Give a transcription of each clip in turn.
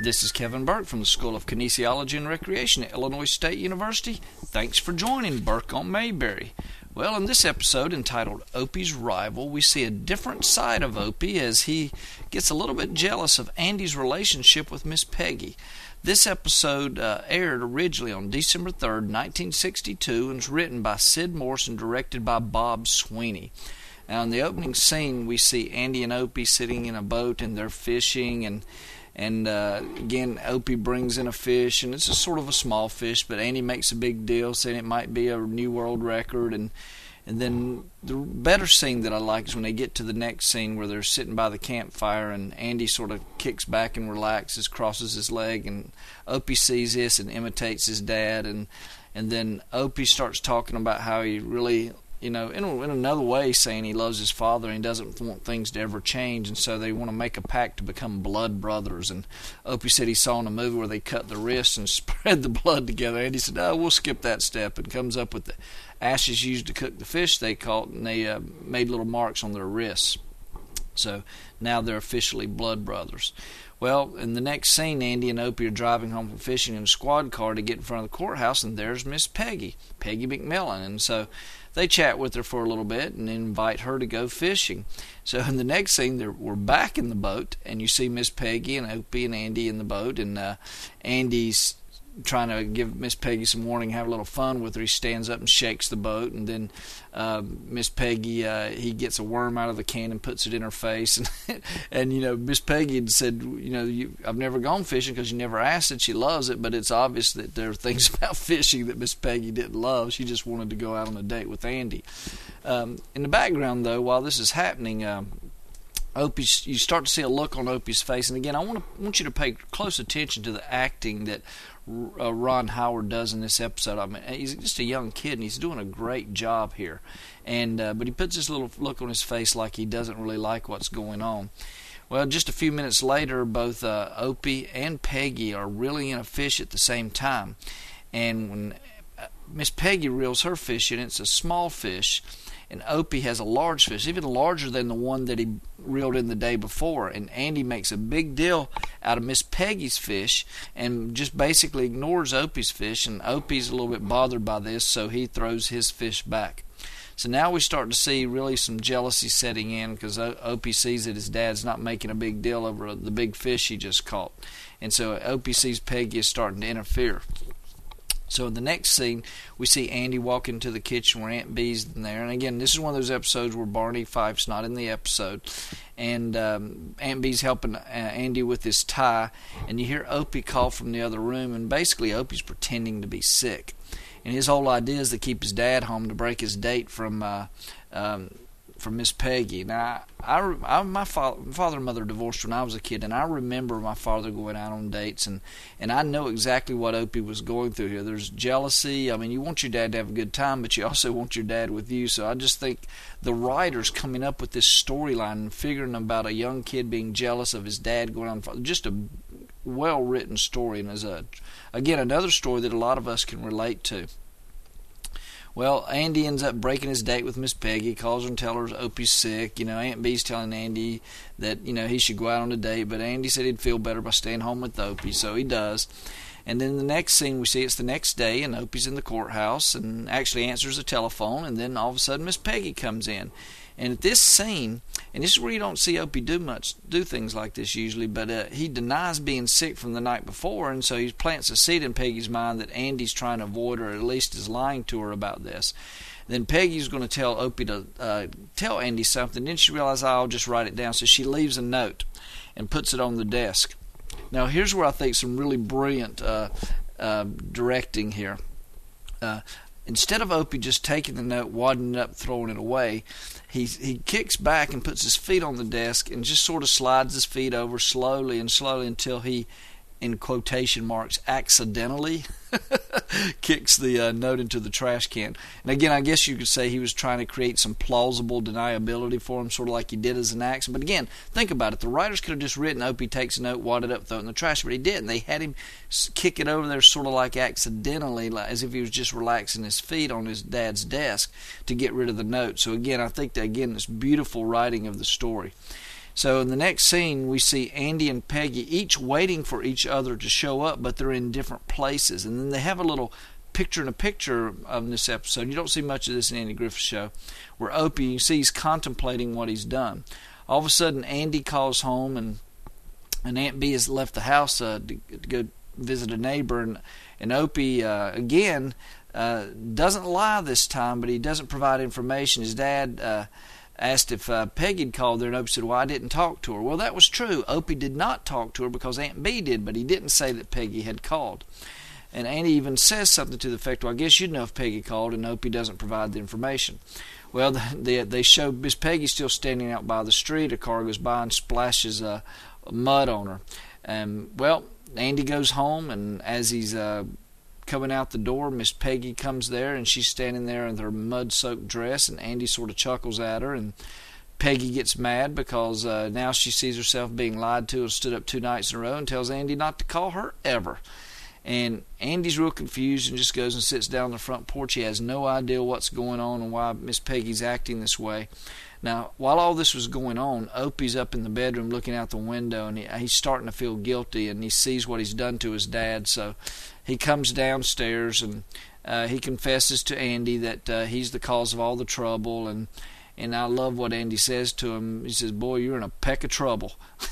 This is Kevin Burke from the School of Kinesiology and Recreation at Illinois State University. Thanks for joining Burke on Mayberry. Well, in this episode entitled Opie's Rival, we see a different side of Opie as he gets a little bit jealous of Andy's relationship with Miss Peggy. This episode aired originally on December 3rd, 1962, and was written by Sid Morse and directed by Bob Sweeney. Now, in the opening scene, we see Andy and Opie sitting in a boat, and they're fishing, and again, Opie brings in a fish, and it's a sort of a small fish, but Andy makes a big deal, saying it might be a new world record, and then the better scene that I like is when they get to the next scene where they're sitting by the campfire, and Andy sort of kicks back and relaxes, crosses his leg, and Opie sees this and imitates his dad, and then Opie starts talking about how he really, in another way, saying he loves his father and he doesn't want things to ever change, and so they want to make a pact to become blood brothers. And Opie said he saw in a movie where they cut the wrists and spread the blood together. And he said, we'll skip that step, and comes up with the ashes used to cook the fish they caught, and they made little marks on their wrists. So now they're officially blood brothers. Well, in the next scene, Andy and Opie are driving home from fishing in a squad car to get in front of the courthouse, and there's Miss Peggy McMillan. And so they chat with her for a little bit and invite her to go fishing. So in the next scene, we're back in the boat, and you see Miss Peggy and Opie and Andy in the boat, and Andy's trying to give Miss Peggy some warning, have a little fun with her. He stands up and shakes the boat, and then Miss Peggy, he gets a worm out of the can and puts it in her face, and Miss Peggy had said, I've never gone fishing because you never asked it. She loves it, but it's obvious that there are things about fishing that Miss Peggy didn't love. She just wanted to go out on a date with Andy. In the background, though, while this is happening, Opie, you start to see a look on Opie's face, and again, I want you to pay close attention to the acting that Ron Howard does in this episode. I mean, he's just a young kid, and he's doing a great job here. And but he puts this little look on his face like he doesn't really like what's going on. Well, just a few minutes later, both Opie and Peggy are reeling in a fish at the same time. And when Miss Peggy reels her fish in, it's a small fish, and Opie has a large fish, even larger than the one that he reeled in the day before. And Andy makes a big deal out of Miss Peggy's fish and just basically ignores Opie's fish, and Opie's a little bit bothered by this, so he throws his fish back. So now we start to see really some jealousy setting in, because Opie sees that his dad's not making a big deal over the big fish he just caught. And so Opie sees Peggy is starting to interfere. So in the next scene, we see Andy walk into the kitchen where Aunt Bee's in there. And again, this is one of those episodes where Barney Fife's not in the episode. And Aunt Bee's helping Andy with his tie. And you hear Opie call from the other room. And basically, Opie's pretending to be sick. And his whole idea is to keep his dad home to break his date from Miss Peggy. Now, my father and mother divorced when I was a kid, and I remember my father going out on dates, and I know exactly what Opie was going through here. There's jealousy. I mean, you want your dad to have a good time, but you also want your dad with you. So I just think the writers coming up with this storyline and figuring about a young kid being jealous of his dad going on, just a well-written story, and is again another story that a lot of us can relate to. Well, Andy ends up breaking his date with Miss Peggy, calls her and tells her Opie's sick. Aunt Bee's telling Andy that, he should go out on a date, but Andy said he'd feel better by staying home with Opie, so he does. And then the next scene, we see it's the next day, and Opie's in the courthouse and actually answers the telephone, and then all of a sudden Miss Peggy comes in. And at this scene, and this is where you don't see Opie do things like this usually, but he denies being sick from the night before, and so he plants a seed in Peggy's mind that Andy's trying to avoid her, or at least is lying to her about this. Then Peggy's going to tell Opie to tell Andy something. Then she realizes, I'll just write it down. So she leaves a note and puts it on the desk. Now, here's where I think some really brilliant directing here. Instead of Opie just taking the note, wadding it up, throwing it away, he kicks back and puts his feet on the desk and just sort of slides his feet over slowly until he, in quotation marks, accidentally kicks the note into the trash can. And again, I guess you could say he was trying to create some plausible deniability for him, sort of like he did as an accident. But again, think about it. The writers could have just written, Opie takes a note, wadded up, throw it in the trash, but he didn't. They had him kick it over there sort of like accidentally, like as if he was just relaxing his feet on his dad's desk to get rid of the note. So again, I think that, again, this beautiful writing of the story. So in the next scene, we see Andy and Peggy each waiting for each other to show up, but they're in different places. And then they have a little picture-in-a-picture of this episode. You don't see much of this in Andy Griffith's show, where Opie, you see he's contemplating what he's done. All of a sudden, Andy calls home, and Aunt Bee has left the house to go visit a neighbor, and Opie, again, doesn't lie this time, but he doesn't provide information. His dad asked if Peggy had called there, and Opie said, well, I didn't talk to her. Well, that was true. Opie did not talk to her because Aunt Bee did, but he didn't say that Peggy had called. And Andy even says something to the effect, well, I guess you'd know if Peggy called, and Opie doesn't provide the information. Well, they show Miss Peggy still standing out by the street. A car goes by and splashes mud on her. Well, Andy goes home, and as he's coming out the door, Miss Peggy comes there, and she's standing there in her mud-soaked dress, and Andy sort of chuckles at her, and Peggy gets mad because now she sees herself being lied to and stood up 2 nights in a row and tells Andy not to call her ever. And Andy's real confused and just goes and sits down on the front porch. He has no idea what's going on and why Miss Peggy's acting this way. Now, while all this was going on, Opie's up in the bedroom looking out the window, and he's starting to feel guilty, and he sees what he's done to his dad. So he comes downstairs, and he confesses to Andy that he's the cause of all the trouble. And I love what Andy says to him. He says, boy, you're in a peck of trouble.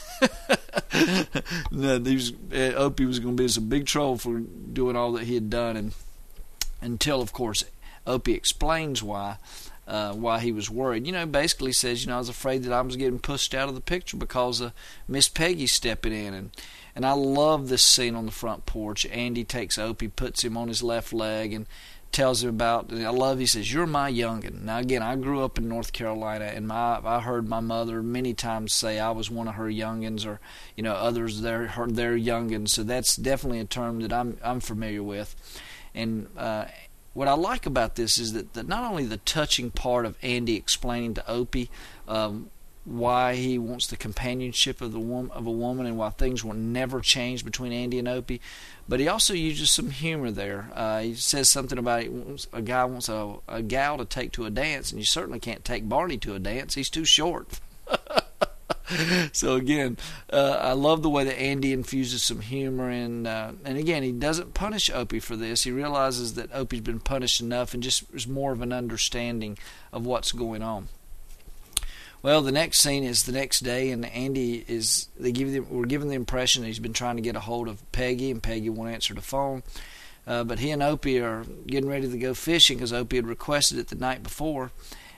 Opie was going to be in some big trouble for doing all that he had done, and until, of course, Opie explains why he was worried. Basically says, I was afraid that I was getting pushed out of the picture because of Miss Peggy stepping in. And I love this scene on the front porch. Andy takes Opie, puts him on his left leg, and tells him about, he says, you're my youngin'. Now, again, I grew up in North Carolina, and I heard my mother many times say I was one of her youngins, or, others, their youngins. So that's definitely a term that I'm familiar with. And what I like about this is that not only the touching part of Andy explaining to Opie why he wants the companionship of a woman and why things will never change between Andy and Opie, but he also uses some humor there. He says something about a guy wants a gal to take to a dance, and you certainly can't take Barney to a dance. He's too short. So again, I love the way that Andy infuses some humor, and again, he doesn't punish Opie for this. He realizes that Opie's been punished enough, and just is more of an understanding of what's going on. Well, the next scene is the next day, and Andy we're given the impression that he's been trying to get a hold of Peggy, and Peggy won't answer the phone. But he and Opie are getting ready to go fishing because Opie had requested it the night before.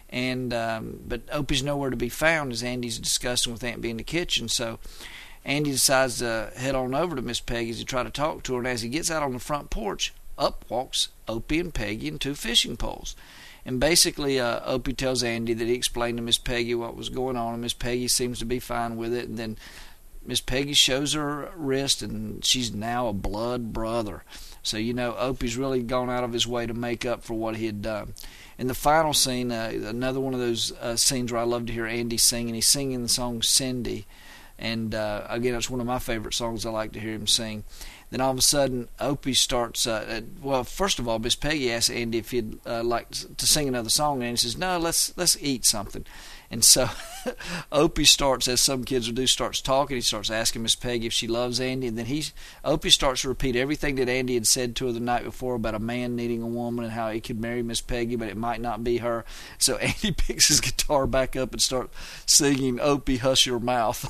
But Opie's nowhere to be found as Andy's discussing with Aunt Bee in the kitchen. So Andy decides to head on over to Miss Peggy's to try to talk to her. And as he gets out on the front porch, up walks Opie and Peggy and 2 fishing poles. And basically, Opie tells Andy that he explained to Miss Peggy what was going on, and Miss Peggy seems to be fine with it. And then Miss Peggy shows her wrist, and she's now a blood brother. So, Opie's really gone out of his way to make up for what he had done. In the final scene, another one of those scenes where I love to hear Andy sing, and he's singing the song Cindy. And again, it's one of my favorite songs I like to hear him sing. Then all of a sudden, Opie starts, first of all, Miss Peggy asks Andy if he'd like to sing another song, and Andy says, no, let's eat something. And so Opie starts, as some kids will do, starts talking. He starts asking Miss Peggy if she loves Andy, and then Opie starts to repeat everything that Andy had said to her the night before about a man needing a woman and how he could marry Miss Peggy, but it might not be her. So Andy picks his guitar back up and starts singing Opie, Hush Your Mouth.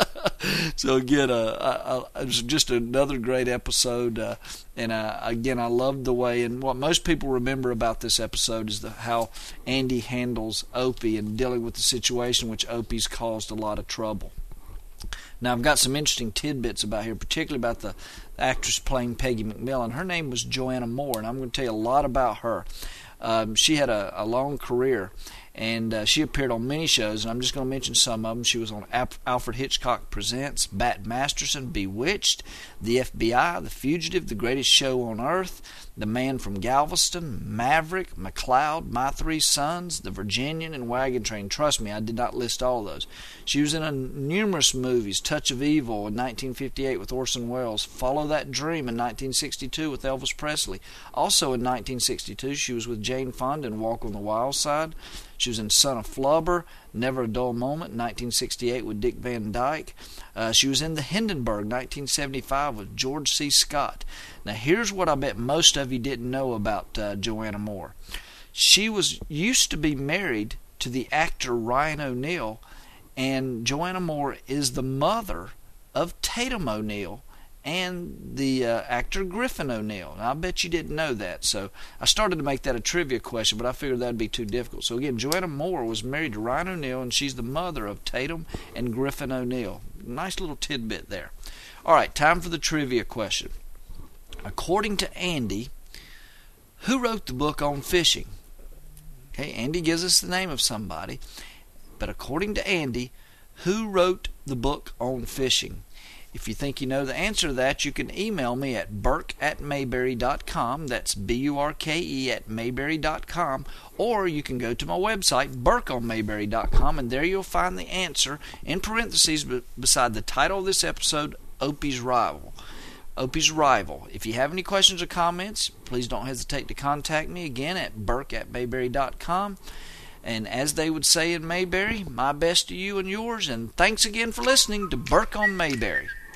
So again, it was just another great episode, and again, I loved the way, and what most people remember about this episode is how Andy handles Opie and dealing with the situation which Opie's caused a lot of trouble. Now, I've got some interesting tidbits about here, particularly about the actress playing Peggy McMillan. Her name was Joanna Moore, and I'm going to tell you a lot about her. She had a long career, and she appeared on many shows, and I'm just going to mention some of them. She was on Alfred Hitchcock Presents, Bat Masterson, Bewitched, The FBI, The Fugitive, The Greatest Show on Earth, The Man from Galveston, Maverick, McCloud, My Three Sons, The Virginian, and Wagon Train. Trust me, I did not list all of those. She was in numerous movies: Touch of Evil in 1958 with Orson Welles, Follow That Dream in 1962 with Elvis Presley. Also in 1962, she was with Jane Fonda in Walk on the Wild Side. She She was in Son of Flubber, Never a Dull Moment, 1968 with Dick Van Dyke. She was in The Hindenburg, 1975 with George C. Scott. Now here's what I bet most of you didn't know about Joanna Moore. She used to be married to the actor Ryan O'Neal, and Joanna Moore is the mother of Tatum O'Neal and the actor Griffin O'Neal. Now, I bet you didn't know that, so I started to make that a trivia question, but I figured that would be too difficult. So again, Joanna Moore was married to Ryan O'Neal, and she's the mother of Tatum and Griffin O'Neal. Nice little tidbit there. All right, time for the trivia question. According to Andy, who wrote the book on fishing? Okay, Andy gives us the name of somebody, but according to Andy, who wrote the book on fishing? If you think you know the answer to that, you can email me at burke@mayberry.com. That's BURKE@mayberry.com. Or you can go to my website, burkeonmayberry.com, and there you'll find the answer in parentheses beside the title of this episode, Opie's Rival. Opie's Rival. If you have any questions or comments, please don't hesitate to contact me again at burke@mayberry.com. And as they would say in Mayberry, my best to you and yours, and thanks again for listening to Burke on Mayberry.